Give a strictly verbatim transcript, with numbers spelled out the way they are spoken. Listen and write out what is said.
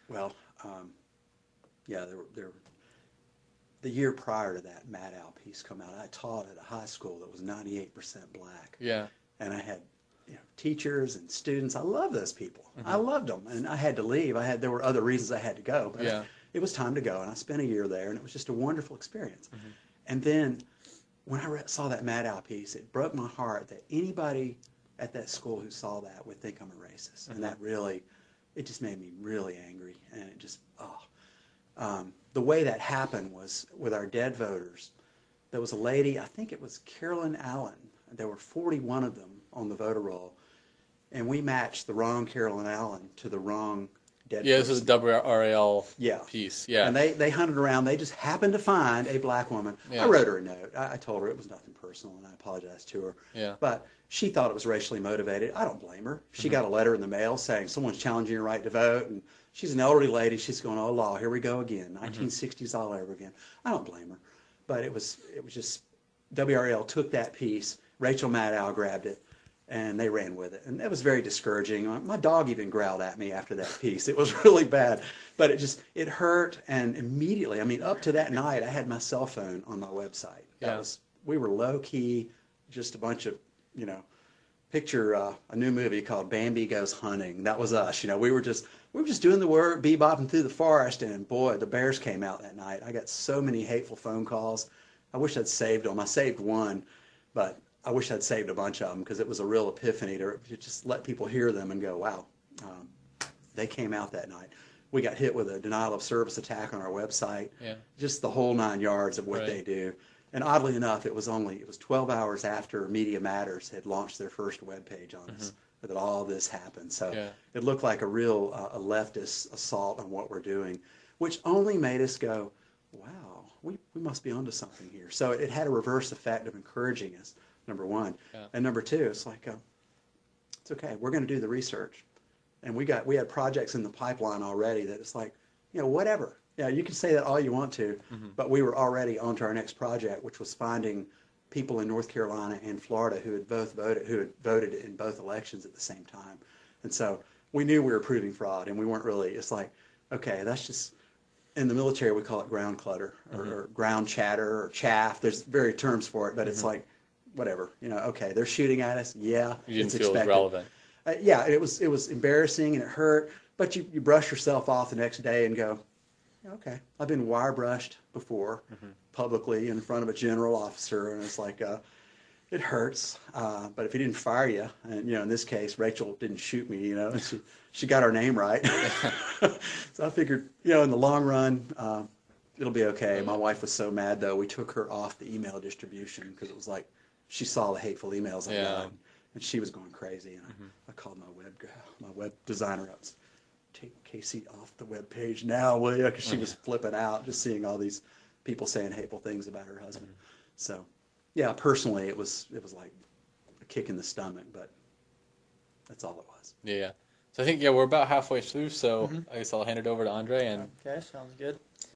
Well, um, yeah, there, were- there, the year prior to that Maddow piece come out, I taught at a high school that was ninety-eight percent black. Yeah. And I had, you know, teachers and students. I love those people. I Hmm. loved them. And I had to leave. I had, there were other reasons I had to go, but I, Yeah. it was time to go. And I spent a year there, and it was just a wonderful experience. Hmm. And then when I re- saw that Maddow piece, it broke my heart that anybody at that school who saw that would think I'm a racist. Hmm. And that really, it just made me really angry. And it just, oh. Um, the way that happened was with our dead voters. There was a lady, I think it was Carolyn Allen. There were forty-one of them on the voter roll. And we matched the wrong Carolyn Allen to the wrong dead Yeah, this person. is a W R A L Yeah. piece. Yeah. And they, they hunted around. They just happened to find a black woman. Yeah. I wrote her a note. I, I told her it was nothing personal, and I apologized to her. Yeah. But she thought it was racially motivated. I don't blame her. She Mhm. got a letter in the mail saying someone's challenging your right to vote, and she's an elderly lady. She's going, oh, law, here we go again, nineteen sixties all over again. I don't blame her. But it was it was just, W R L took that piece. Rachel Maddow grabbed it, and they ran with it. And that was very discouraging. My dog even growled at me after that piece. It was really bad. But it just, it hurt. And immediately, I mean, up to that night, I had my cell phone on my website. That Yeah. was, we were low key, just a bunch of, you know, picture uh, a new movie called Bambi Goes Hunting. That was us. You know, we were just, we were just doing the work, bebopping through the forest. And boy, the bears came out that night. I got so many hateful phone calls. I wish I'd saved them. I saved one, but I wish I'd saved a bunch of them because it was a real epiphany to just let people hear them and go, wow, um, they came out that night. We got hit with a denial of service attack on our website, Yeah. just the whole nine yards of what Right. they do. And oddly enough, it was only, it was twelve hours after Media Matters had launched their first webpage on us that all this happened. So Yeah. it looked like a real uh, a leftist assault on what we're doing, which only made us go, wow, we, we must be onto something here. So it had a reverse effect of encouraging us, number one. Yeah. And number two, it's like, uh, it's okay, we're going to do the research. And we got we had projects in the pipeline already that it's like, you know, whatever. Yeah, you can say that all you want to, Mhm. but we were already on to our next project, which was finding people in North Carolina and Florida who had both voted who had voted in both elections at the same time. And so we knew we were proving fraud, and we weren't really. It's like, okay, that's just, in the military we call it ground clutter or, Mhm. or ground chatter or chaff. There's very terms for it, but it's Mhm. like, whatever. You know, okay, they're shooting at us. Yeah, You didn't it's feel it was expected. relevant. Uh, yeah, it was it was embarrassing and it hurt, but you, you brush yourself off the next day and go, okay, I've been wire brushed before Mhm. publicly in front of a general officer, and it's like, uh, it hurts, uh, but if he didn't fire you, and you know, in this case, Rachel didn't shoot me, you know, she she got her name right, so I figured, you know, in the long run, uh, it'll be okay. My wife was so mad though, we took her off the email distribution because it was like she saw the hateful emails I Yeah. got, and she was going crazy, and I, I called my web my web designer up. Take Casey off the web page now, will you? Because she was flipping out just seeing all these people saying hateful things about her husband. So, yeah, personally, it was it was like a kick in the stomach, but that's all it was. Yeah. So I think, yeah, we're about halfway through, so Mhm. I guess I'll hand it over to Andre and Okay, sounds good.